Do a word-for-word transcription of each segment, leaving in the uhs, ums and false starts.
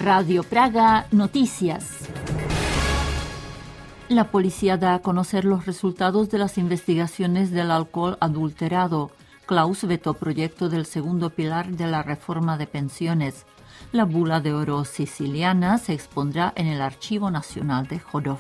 Radio Praga Noticias. La policía da a conocer los resultados de las investigaciones del alcohol adulterado. Klaus vetó proyecto del segundo pilar de la reforma de pensiones. La bula de oro siciliana se expondrá en el Archivo Nacional de Chodov.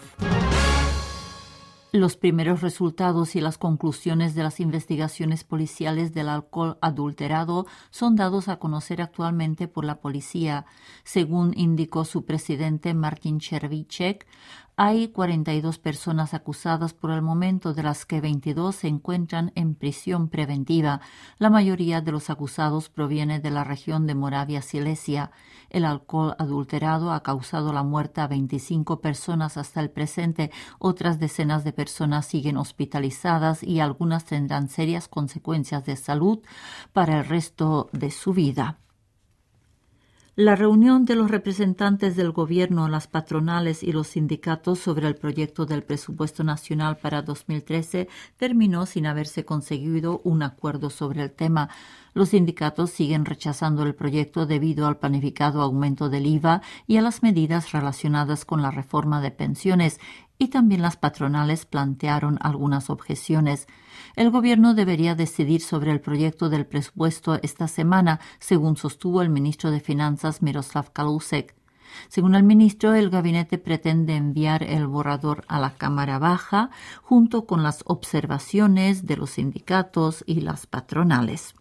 Los primeros resultados y las conclusiones de las investigaciones policiales del alcohol adulterado son dados a conocer actualmente por la policía. Según indicó su presidente Martin Červíček, hay cuarenta y dos personas acusadas por el momento, de las que veintidós se encuentran en prisión preventiva. La mayoría de los acusados proviene de la región de Moravia-Silesia. El alcohol adulterado ha causado la muerte a veinticinco personas hasta el presente. Otras decenas de personas siguen hospitalizadas y algunas tendrán serias consecuencias de salud para el resto de su vida. La reunión de los representantes del gobierno, las patronales y los sindicatos sobre el proyecto del presupuesto nacional para dos mil trece terminó sin haberse conseguido un acuerdo sobre el tema. Los sindicatos siguen rechazando el proyecto debido al planificado aumento del I V A y a las medidas relacionadas con la reforma de pensiones, y también las patronales plantearon algunas objeciones. El gobierno debería decidir sobre el proyecto del presupuesto esta semana, según sostuvo el ministro de Finanzas Miroslav Kalousek. Según el ministro, el gabinete pretende enviar el borrador a la Cámara Baja junto con las observaciones de los sindicatos y las patronales.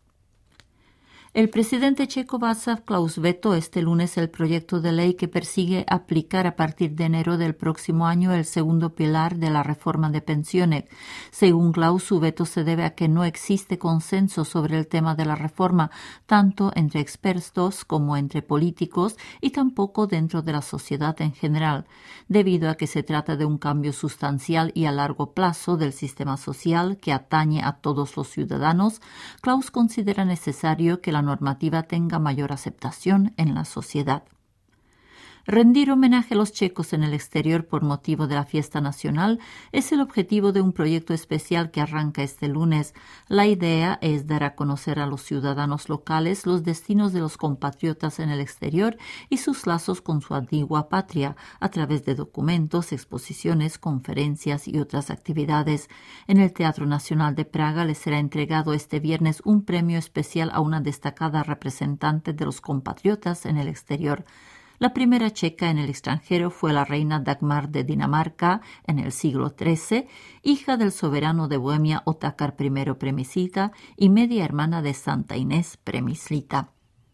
El presidente checo Václav Klaus vetó este lunes el proyecto de ley que persigue aplicar a partir de enero del próximo año el segundo pilar de la reforma de pensiones. Según Klaus, su veto se debe a que no existe consenso sobre el tema de la reforma, tanto entre expertos como entre políticos y tampoco dentro de la sociedad en general. Debido a que se trata de un cambio sustancial y a largo plazo del sistema social que atañe a todos los ciudadanos, Klaus considera necesario que la La normativa tenga mayor aceptación en la sociedad. Rendir homenaje a los checos en el exterior por motivo de la fiesta nacional es el objetivo de un proyecto especial que arranca este lunes. La idea es dar a conocer a los ciudadanos locales los destinos de los compatriotas en el exterior y sus lazos con su antigua patria, a través de documentos, exposiciones, conferencias y otras actividades. En el Teatro Nacional de Praga les será entregado este viernes un premio especial a una destacada representante de los compatriotas en el exterior. La primera checa en el extranjero fue la reina Dagmar de Dinamarca en el siglo trece, hija del soberano de Bohemia Otakar I Premislita y media hermana de Santa Inés Premislita.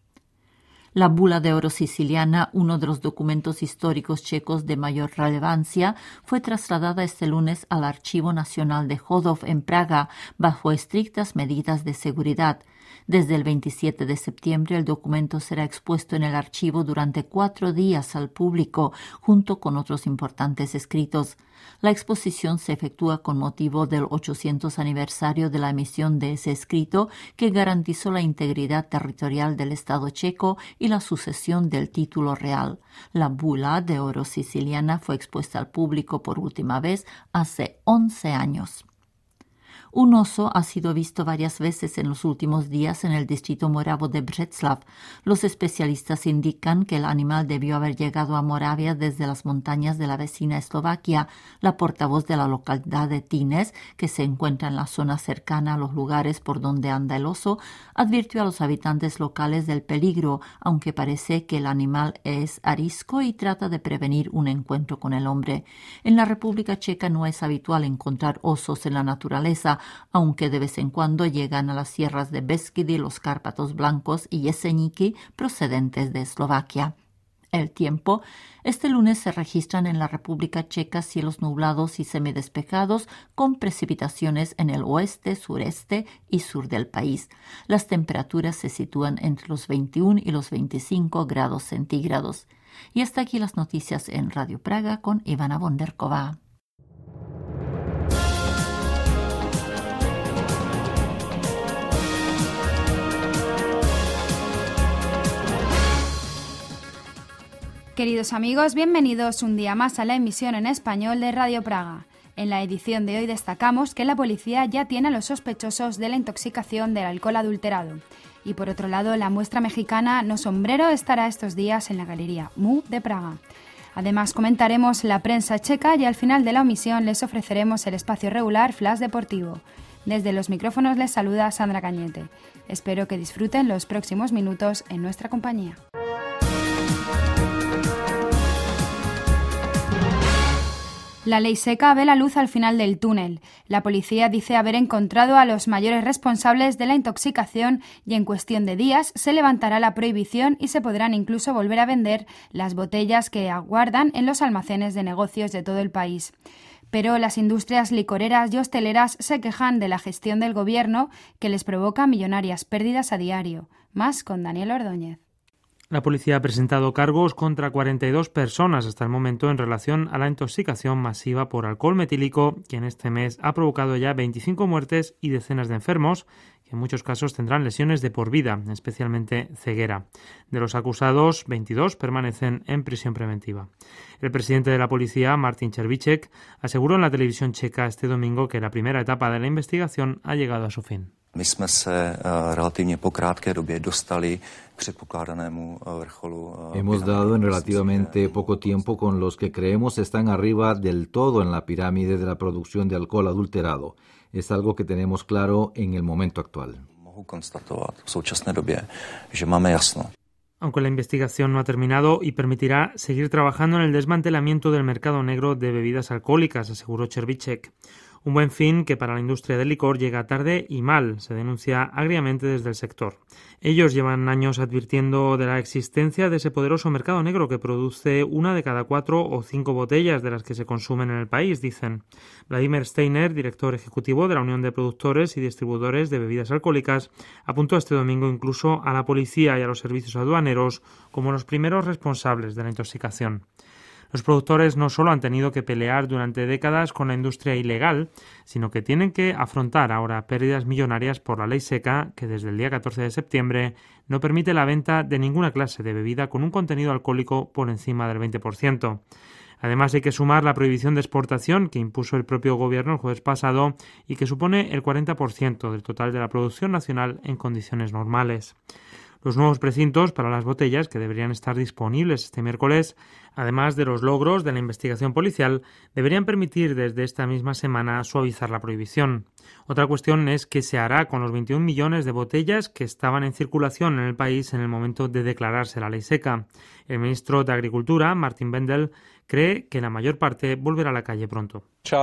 La bula de oro siciliana, uno de los documentos históricos checos de mayor relevancia, fue trasladada este lunes al Archivo Nacional de Chodov en Praga, bajo estrictas medidas de seguridad. Desde el veintisiete de septiembre el documento será expuesto en el archivo durante cuatro días al público, junto con otros importantes escritos. La exposición se efectúa con motivo del ochocientos aniversario de la emisión de ese escrito que garantizó la integridad territorial del Estado checo y la sucesión del título real. La bula de oro siciliana fue expuesta al público por última vez hace once años. Un oso ha sido visto varias veces en los últimos días en el distrito moravo de Břeclav. Los especialistas indican que el animal debió haber llegado a Moravia desde las montañas de la vecina Eslovaquia. La portavoz de la localidad de Tines, que se encuentra en la zona cercana a los lugares por donde anda el oso, advirtió a los habitantes locales del peligro, aunque parece que el animal es arisco y trata de prevenir un encuentro con el hombre. En la República Checa no es habitual encontrar osos en la naturaleza, aunque de vez en cuando llegan a las sierras de Beskidi, los Cárpatos Blancos y Jeseníky, procedentes de Eslovaquia. El tiempo. Este lunes se registran en la República Checa cielos nublados y semidespejados con precipitaciones en el oeste, sureste y sur del país. Las temperaturas se sitúan entre los veintiuno y los veinticinco grados centígrados. Y hasta aquí las noticias en Radio Praga con Ivana Bonderková. Queridos amigos, bienvenidos un día más a la emisión en español de Radio Praga. En la edición de hoy destacamos que la policía ya tiene a los sospechosos de la intoxicación del alcohol adulterado. Y por otro lado, la muestra mexicana No Sombrero estará estos días en la Galería M U de Praga. Además, comentaremos la prensa checa y al final de la omisión les ofreceremos el espacio regular Flash Deportivo. Desde los micrófonos les saluda Sandra Cañete. Espero que disfruten los próximos minutos en nuestra compañía. La ley seca ve la luz al final del túnel. La policía dice haber encontrado a los mayores responsables de la intoxicación y en cuestión de días se levantará la prohibición y se podrán incluso volver a vender las botellas que aguardan en los almacenes de negocios de todo el país. Pero las industrias licoreras y hosteleras se quejan de la gestión del gobierno que les provoca millonarias pérdidas a diario. Más con Daniel Ordóñez. La policía ha presentado cargos contra cuarenta y dos personas hasta el momento en relación a la intoxicación masiva por alcohol metílico, que en este mes ha provocado ya veinticinco muertes y decenas de enfermos, que en muchos casos tendrán lesiones de por vida, especialmente ceguera. De los acusados, veintidós permanecen en prisión preventiva. El presidente de la policía, Martin Červíček, aseguró en la televisión checa este domingo que la primera etapa de la investigación ha llegado a su fin. My jsme se relativně po krátké době dostali k předpokládanému vrcholu. Hemos dado en relativamente poco tiempo con los que creemos están arriba del todo en la pirámide de la producción de alcohol adulterado. Es algo que tenemos claro en el momento actual. Mohu konstatovat v současné době, že máme jasno. Aunque la investigación no ha terminado y permitirá seguir trabajando en el desmantelamiento del mercado negro de bebidas alcohólicas, aseguró Červíček. Un buen fin que para la industria del licor llega tarde y mal, se denuncia agriamente desde el sector. Ellos llevan años advirtiendo de la existencia de ese poderoso mercado negro que produce una de cada cuatro o cinco botellas de las que se consumen en el país, dicen. Vladimir Steiner, director ejecutivo de la Unión de Productores y Distribuidores de Bebidas Alcohólicas, apuntó este domingo incluso a la policía y a los servicios aduaneros como los primeros responsables de la intoxicación. Los productores no solo han tenido que pelear durante décadas con la industria ilegal, sino que tienen que afrontar ahora pérdidas millonarias por la ley seca que desde el día catorce de septiembre no permite la venta de ninguna clase de bebida con un contenido alcohólico por encima del veinte por ciento. Además hay que sumar la prohibición de exportación que impuso el propio gobierno el jueves pasado y que supone el cuarenta por ciento del total de la producción nacional en condiciones normales. Los nuevos precintos para las botellas, que deberían estar disponibles este miércoles, además de los logros de la investigación policial, deberían permitir desde esta misma semana suavizar la prohibición. Otra cuestión es qué se hará con los veintiún millones de botellas que estaban en circulación en el país en el momento de declararse la ley seca. El ministro de Agricultura, Martin Bendel, cree que la mayor parte volverá a la calle pronto.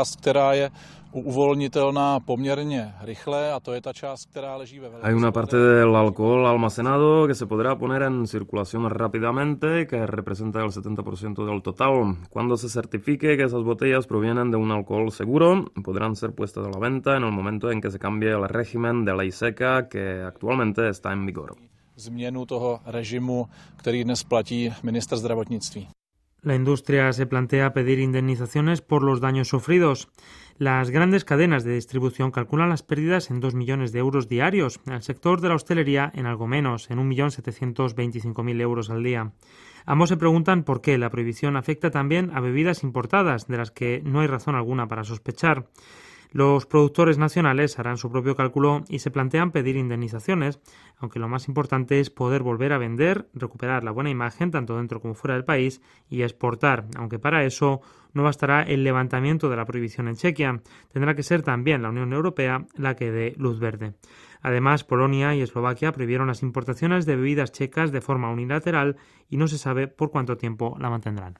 Hay una parte del alcohol almacenado que se podrá poner en circulación rápidamente, que representa el setenta por ciento del total. Cuando se certifique que esas botellas provienen de un alcohol seguro, podrán ser puestas a la venta en el momento en que se cambie el régimen de ley seca que actualmente está en vigor. Změnu toho režimu, který dnes platí ministr zdravotnictví. La industria se plantea pedir indemnizaciones por los daños sufridos. Las grandes cadenas de distribución calculan las pérdidas en dos millones de euros diarios, el sector de la hostelería en algo menos, en un millón setecientos veinticinco mil euros al día. Ambos se preguntan por qué la prohibición afecta también a bebidas importadas, de las que no hay razón alguna para sospechar. Los productores nacionales harán su propio cálculo y se plantean pedir indemnizaciones, aunque lo más importante es poder volver a vender, recuperar la buena imagen tanto dentro como fuera del país y exportar, aunque para eso no bastará el levantamiento de la prohibición en Chequia, tendrá que ser también la Unión Europea la que dé luz verde. Además, Polonia y Eslovaquia prohibieron las importaciones de bebidas checas de forma unilateral y no se sabe por cuánto tiempo la mantendrán.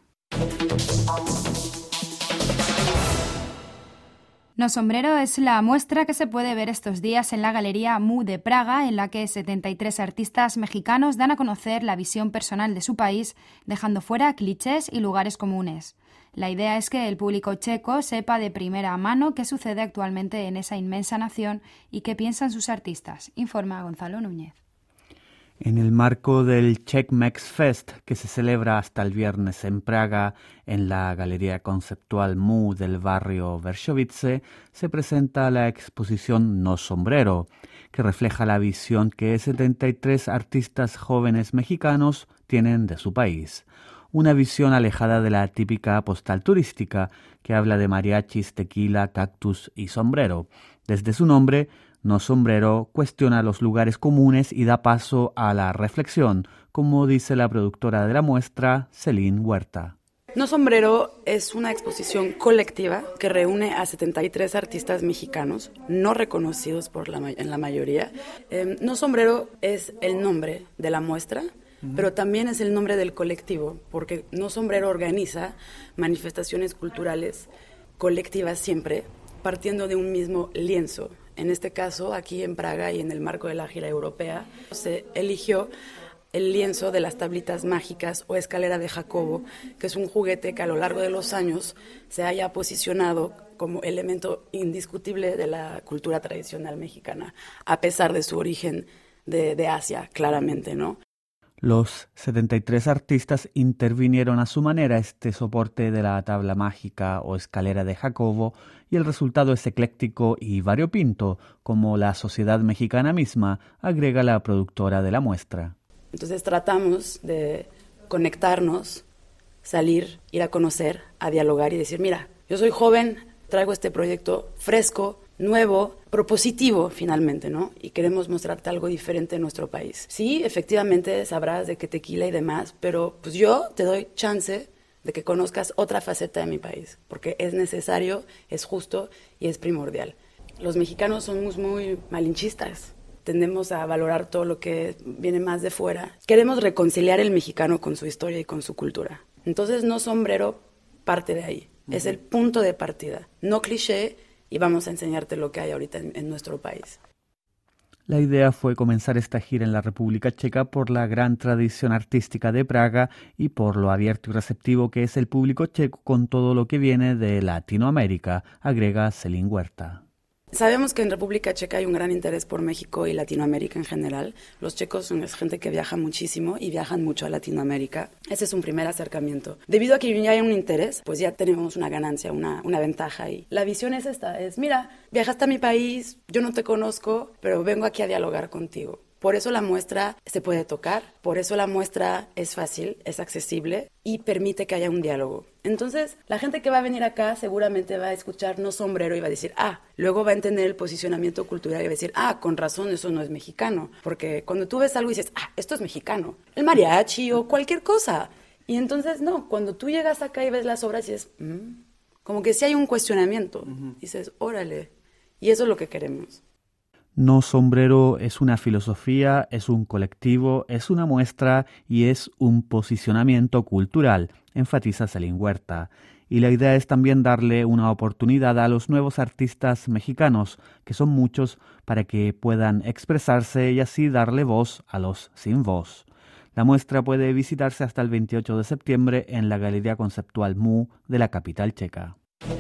No Sombrero es la muestra que se puede ver estos días en la Galería M U de Praga, en la que setenta y tres artistas mexicanos dan a conocer la visión personal de su país, dejando fuera clichés y lugares comunes. La idea es que el público checo sepa de primera mano qué sucede actualmente en esa inmensa nación y qué piensan sus artistas, informa Gonzalo Núñez. En el marco del Czech Mex Fest, que se celebra hasta el viernes en Praga, en la Galería Conceptual M U del barrio Vršovice, se presenta la exposición No Sombrero, que refleja la visión que setenta y tres artistas jóvenes mexicanos tienen de su país. una visión alejada de la típica postal turística que habla de mariachis, tequila, cactus y sombrero. Desde su nombre, No Sombrero cuestiona los lugares comunes y da paso a la reflexión, como dice la productora de la muestra, Celine Huerta. No Sombrero es una exposición colectiva que reúne a setenta y tres artistas mexicanos, no reconocidos por la, en la mayoría. Eh, No Sombrero es el nombre de la muestra, pero también es el nombre del colectivo, porque No Sombrero organiza manifestaciones culturales colectivas siempre, partiendo de un mismo lienzo. En este caso, aquí en Praga y en el marco de la gira europea, se eligió el lienzo de las tablitas mágicas o escalera de Jacobo, que es un juguete que a lo largo de los años se haya posicionado como elemento indiscutible de la cultura tradicional mexicana, a pesar de su origen de, de Asia, claramente, ¿no? Los setenta y tres artistas intervinieron a su manera este soporte de la tabla mágica o escalera de Jacobo y el resultado es ecléctico y variopinto, como la sociedad mexicana misma, agrega la productora de la muestra. Entonces tratamos de conectarnos, salir, ir a conocer, a dialogar y decir, mira, yo soy joven, traigo este proyecto fresco, nuevo, propositivo finalmente, ¿no? Y queremos mostrarte algo diferente en nuestro país. Sí, efectivamente sabrás de qué tequila y demás, pero pues yo te doy chance de que conozcas otra faceta de mi país, porque es necesario, es justo y es primordial. Los mexicanos somos muy malinchistas, tendemos a valorar todo lo que viene más de fuera. Queremos reconciliar el mexicano con su historia y con su cultura. Entonces, No Sombrero parte de ahí, uh-huh. Es el punto de partida, no cliché, y vamos a enseñarte lo que hay ahorita en, en nuestro país. La idea fue comenzar esta gira en la República Checa por la gran tradición artística de Praga y por lo abierto y receptivo que es el público checo con todo lo que viene de Latinoamérica, agrega Celine Huerta. Sabemos que en República Checa hay un gran interés por México y Latinoamérica en general. Los checos son gente que viaja muchísimo y viajan mucho a Latinoamérica. Ese es un primer acercamiento. Debido a que ya hay un interés, pues ya tenemos una ganancia, una, una ventaja. Y la visión es esta, es mira, viajaste a mi país, yo no te conozco, pero vengo aquí a dialogar contigo. Por eso la muestra se puede tocar, por eso la muestra es fácil, es accesible y permite que haya un diálogo. Entonces, la gente que va a venir acá seguramente va a escuchar No Sombrero y va a decir, ah, luego va a entender el posicionamiento cultural y va a decir, ah, con razón, eso no es mexicano. Porque cuando tú ves algo y dices, ah, esto es mexicano, el mariachi o cualquier cosa. Y entonces, no, cuando tú llegas acá y ves las obras y dices, mmm, como que sí hay un cuestionamiento. Uh-huh. Dices, órale, y eso es lo que queremos. No Sombrero es una filosofía, es un colectivo, es una muestra y es un posicionamiento cultural, enfatiza Celine Huerta. Y la idea es también darle una oportunidad a los nuevos artistas mexicanos, que son muchos, para que puedan expresarse y así darle voz a los sin voz. La muestra puede visitarse hasta el veintiocho de septiembre en la Galería Conceptual M U de la capital checa.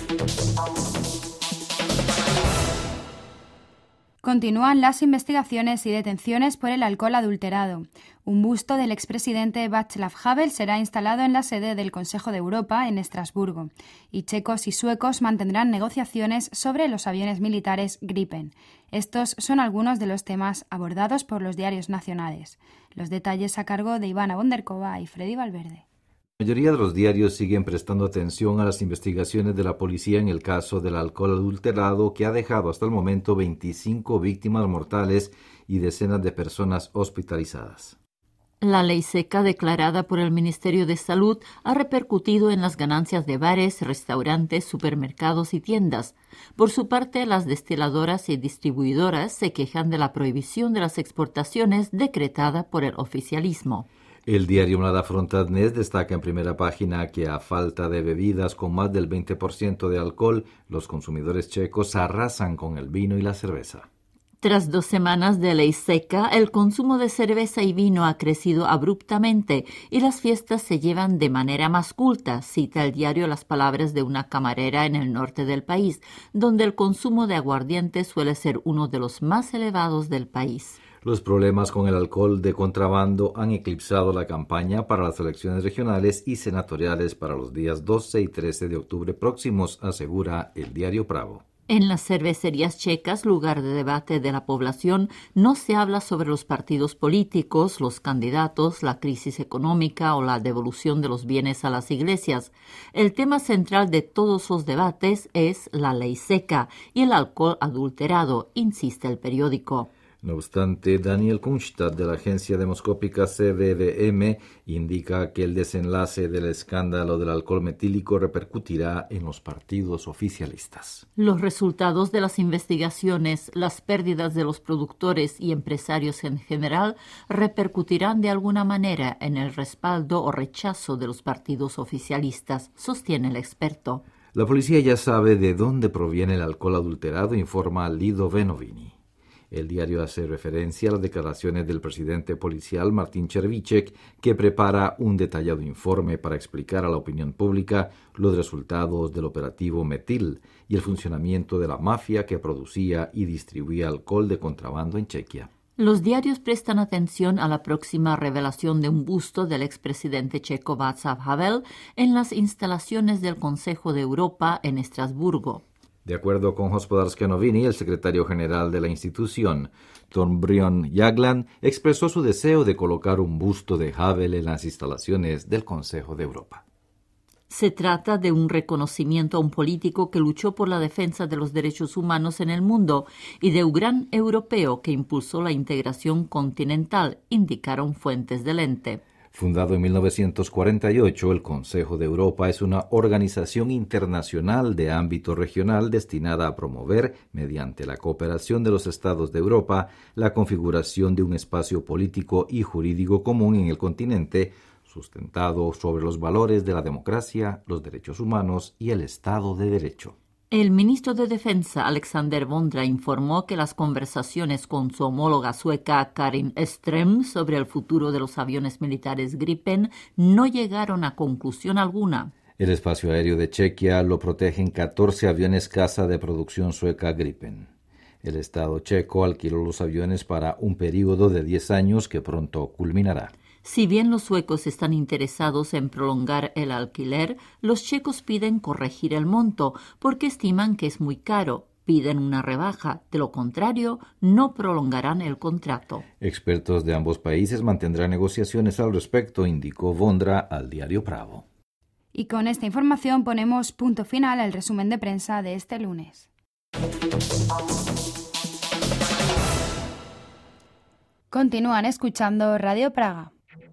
Continúan las investigaciones y detenciones por el alcohol adulterado. Un busto del expresidente Václav Havel será instalado en la sede del Consejo de Europa en Estrasburgo, y checos y suecos mantendrán negociaciones sobre los aviones militares Gripen. Estos son algunos de los temas abordados por los diarios nacionales. Los detalles a cargo de Ivana Bonderkova y Freddy Valverde. La mayoría de los diarios siguen prestando atención a las investigaciones de la policía en el caso del alcohol adulterado que ha dejado hasta el momento veinticinco víctimas mortales y decenas de personas hospitalizadas. La ley seca declarada por el Ministerio de Salud ha repercutido en las ganancias de bares, restaurantes, supermercados y tiendas. Por su parte, las destiladoras y distribuidoras se quejan de la prohibición de las exportaciones decretada por el oficialismo. El diario Mlada Frontadnes destaca en primera página que a falta de bebidas con más del veinte por ciento de alcohol, los consumidores checos arrasan con el vino y la cerveza. Tras dos semanas de ley seca, el consumo de cerveza y vino ha crecido abruptamente y las fiestas se llevan de manera más culta, cita el diario las palabras de una camarera en el norte del país, donde el consumo de aguardiente suele ser uno de los más elevados del país. Los problemas con el alcohol de contrabando han eclipsado la campaña para las elecciones regionales y senatoriales para los días doce y trece de octubre próximos, asegura el diario Pravo. En las cervecerías checas, lugar de debate de la población, no se habla sobre los partidos políticos, los candidatos, la crisis económica o la devolución de los bienes a las iglesias. El tema central de todos los debates es la ley seca y el alcohol adulterado, insiste el periódico. No obstante, Daniel Kunstad, de la agencia demoscópica C V D M, indica que el desenlace del escándalo del alcohol metílico repercutirá en los partidos oficialistas. Los resultados de las investigaciones, las pérdidas de los productores y empresarios en general, repercutirán de alguna manera en el respaldo o rechazo de los partidos oficialistas, sostiene el experto. La policía ya sabe de dónde proviene el alcohol adulterado, informa Lido Venovini. El diario hace referencia a las declaraciones del presidente policial Martin Červíček, que prepara un detallado informe para explicar a la opinión pública los resultados del operativo Metil y el funcionamiento de la mafia que producía y distribuía alcohol de contrabando en Chequia. Los diarios prestan atención a la próxima revelación de un busto del expresidente checo Václav Havel en las instalaciones del Consejo de Europa en Estrasburgo. De acuerdo con Hospodářské noviny, el secretario general de la institución, Torbjörn Jagland, expresó su deseo de colocar un busto de Havel en las instalaciones del Consejo de Europa. Se trata de un reconocimiento a un político que luchó por la defensa de los derechos humanos en el mundo y de un gran europeo que impulsó la integración continental, indicaron fuentes del ente. Fundado en mil novecientos cuarenta y ocho, el Consejo de Europa es una organización internacional de ámbito regional destinada a promover, mediante la cooperación de los Estados de Europa, la configuración de un espacio político y jurídico común en el continente, sustentado sobre los valores de la democracia, los derechos humanos y el Estado de Derecho. El ministro de Defensa, Alexander Vondra, informó que las conversaciones con su homóloga sueca, Karin Ström, sobre el futuro de los aviones militares Gripen no llegaron a conclusión alguna. El espacio aéreo de Chequia lo protegen catorce aviones caza de producción sueca Gripen. El Estado checo alquiló los aviones para un período de diez años que pronto culminará. Si bien los suecos están interesados en prolongar el alquiler, los checos piden corregir el monto porque estiman que es muy caro. Piden una rebaja. De lo contrario, no prolongarán el contrato. Expertos de ambos países mantendrán negociaciones al respecto, indicó Vondra al diario Pravo. Y con esta información ponemos punto final al resumen de prensa de este lunes. Continúan escuchando Radio Praga.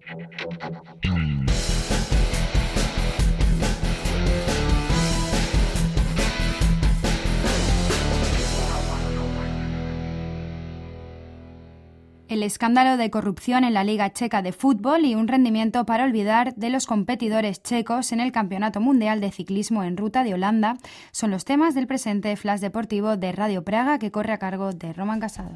El escándalo de corrupción en la Liga Checa de Fútbol y un rendimiento para olvidar de los competidores checos en el Campeonato Mundial de Ciclismo en Ruta de Holanda son los temas del presente Flash Deportivo de Radio Praga, que corre a cargo de Roman Casado.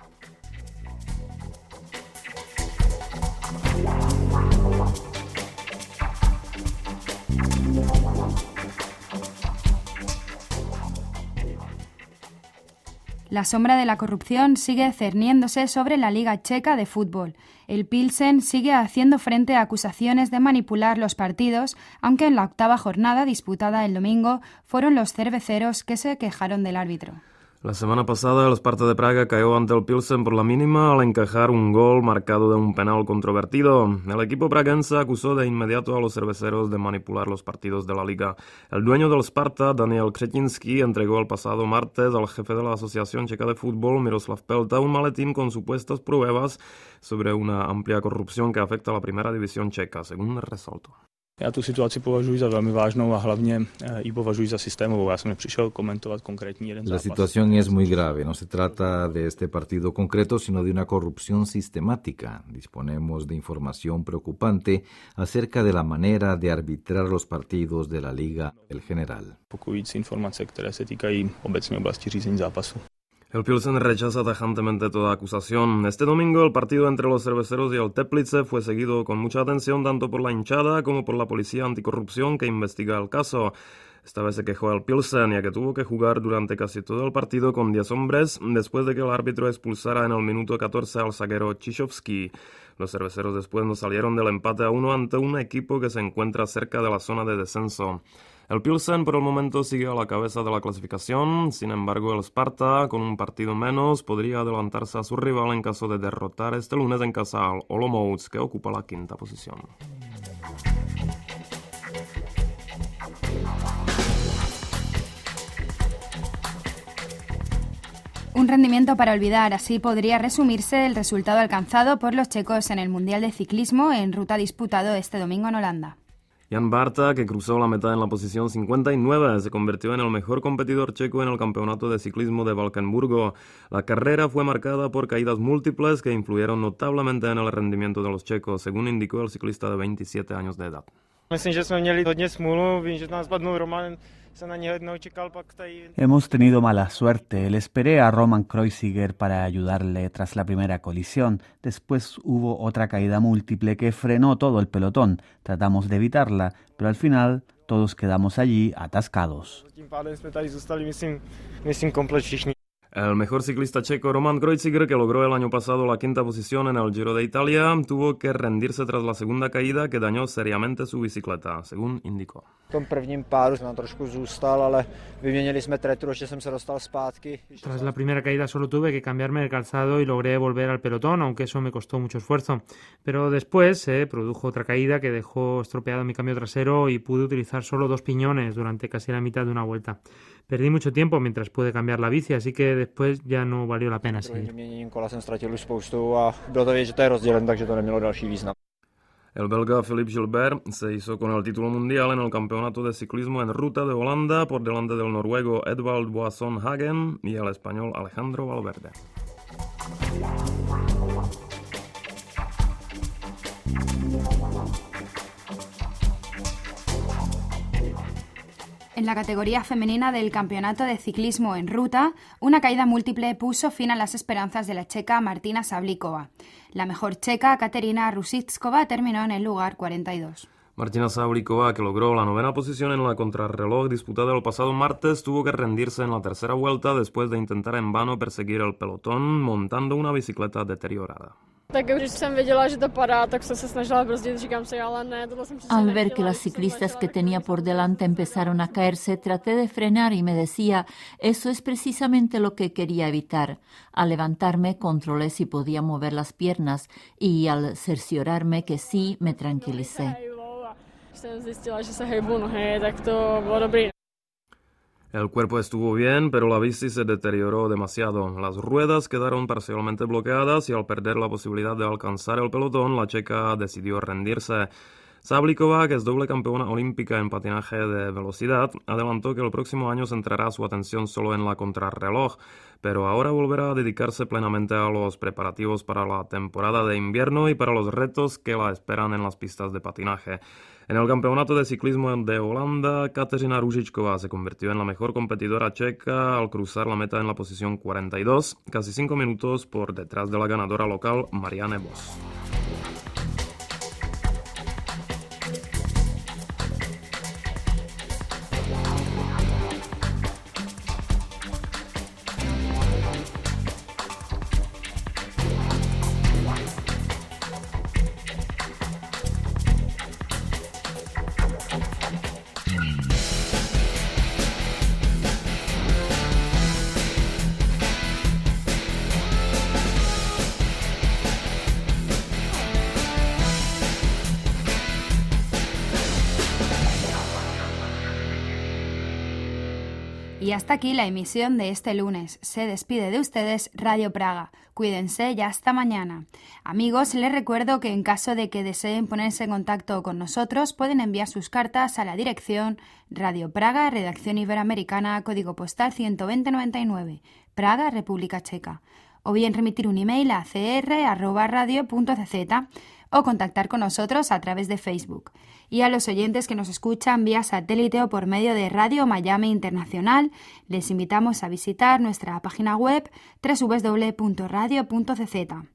La sombra de la corrupción sigue cerniéndose sobre la Liga Checa de Fútbol. El Pilsen sigue haciendo frente a acusaciones de manipular los partidos, aunque en la octava jornada disputada el domingo fueron los cerveceros que se quejaron del árbitro. La semana pasada el Sparta de Praga cayó ante el Pilsen por la mínima al encajar un gol marcado de un penal controvertido. El equipo praguense acusó de inmediato a los cerveceros de manipular los partidos de la liga. El dueño del Sparta, Daniel Křetínský, entregó el pasado martes al jefe de la Asociación Checa de Fútbol, Miroslav Pelta, un maletín con supuestas pruebas sobre una amplia corrupción que afecta a la primera división checa, según resaltó. Já tu situaci považuji za velmi vážnou a hlavně ji považuji za systémovou. Já jsem nepřišel komentovat konkrétní jeden zápas. La situación es muy grave. No se trata de este partido concreto, sino de una corrupción sistemática. Disponemos de información preocupante acerca de la manera de arbitrar los partidos de la Liga el General. Pokojující informace, které se týkají obecné oblasti řízení zápasu. El Pilsen rechaza tajantemente toda acusación. Este domingo el partido entre los cerveceros y el Teplice fue seguido con mucha atención tanto por la hinchada como por la policía anticorrupción que investiga el caso. Esta vez se quejó el Pilsen, ya que tuvo que jugar durante casi todo el partido con diez hombres después de que el árbitro expulsara en el minuto catorce al zaguero Číšovský. Los cerveceros después no salieron del empate a uno ante un equipo que se encuentra cerca de la zona de descenso. El Pilsen por el momento sigue a la cabeza de la clasificación, sin embargo el Sparta, con un partido menos, podría adelantarse a su rival en caso de derrotar este lunes en casa al Olomouc, que ocupa la quinta posición. Un rendimiento para olvidar, así podría resumirse el resultado alcanzado por los checos en el Mundial de Ciclismo en ruta disputado este domingo en Holanda. Jan Barta, que cruzó la meta en la posición cincuenta y nueve, se convirtió en el mejor competidor checo en el campeonato de ciclismo de Valkenburgo. La carrera fue marcada por caídas múltiples que influyeron notablemente en el rendimiento de los checos, según indicó el ciclista de veintisiete años de edad. Hemos tenido mala suerte. Le esperé a Roman Kreuziger para ayudarle tras la primera colisión. Después hubo otra caída múltiple que frenó todo el pelotón. Tratamos de evitarla, pero al final todos quedamos allí atascados. El mejor ciclista checo Roman Kreuziger, que logró el año pasado la quinta posición en el Giro de Italia, tuvo que rendirse tras la segunda caída que dañó seriamente su bicicleta, según indicó. Tras la primera caída solo tuve que cambiarme el calzado y logré volver al pelotón, aunque eso me costó mucho esfuerzo. Pero después se eh, produjo otra caída que dejó estropeado mi cambio trasero y pude utilizar solo dos piñones durante casi la mitad de una vuelta. Perdí mucho tiempo mientras pude cambiar la bici, así que después ya no valió la pena seguir. El belga Philippe Gilbert se hizo con el título mundial en el campeonato de ciclismo en ruta de Holanda por delante del noruego Edvald Boasson Hagen y el español Alejandro Valverde. En la categoría femenina del campeonato de ciclismo en ruta, una caída múltiple puso fin a las esperanzas de la checa Martina Sablikova. La mejor checa, Katerina Rusitskova, terminó en el lugar cuarenta y dos. Martina Sablikova, que logró la novena posición en la contrarreloj disputada el pasado martes, tuvo que rendirse en la tercera vuelta después de intentar en vano perseguir el pelotón montando una bicicleta deteriorada. Al ver que las ciclistas que tenía por delante empezaron a caerse, traté de frenar y me decía, eso es precisamente lo que quería evitar. Al levantarme, controlé si podía mover las piernas y al cerciorarme que sí, me tranquilicé. El cuerpo estuvo bien, pero la bici se deterioró demasiado. Las ruedas quedaron parcialmente bloqueadas y al perder la posibilidad de alcanzar el pelotón, la checa decidió rendirse. Sablikova, que es doble campeona olímpica en patinaje de velocidad, adelantó que el próximo año centrará su atención solo en la contrarreloj, pero ahora volverá a dedicarse plenamente a los preparativos para la temporada de invierno y para los retos que la esperan en las pistas de patinaje. En el campeonato de ciclismo de Holanda, Kateřina Růžičková se convirtió en la mejor competidora checa al cruzar la meta en la posición cuarenta y dos, casi cinco minutos por detrás de la ganadora local Marianne Vos. Y hasta aquí la emisión de este lunes. Se despide de ustedes Radio Praga. Cuídense y hasta mañana. Amigos, les recuerdo que en caso de que deseen ponerse en contacto con nosotros, pueden enviar sus cartas a la dirección Radio Praga, Redacción Iberoamericana, Código Postal ciento veinte noventa y nueve, Praga, República Checa. O bien remitir un email a c r arroba radio punto c z o contactar con nosotros a través de Facebook. Y a los oyentes que nos escuchan vía satélite o por medio de Radio Miami Internacional, les invitamos a visitar nuestra página web doble u doble u doble u punto radio punto c z.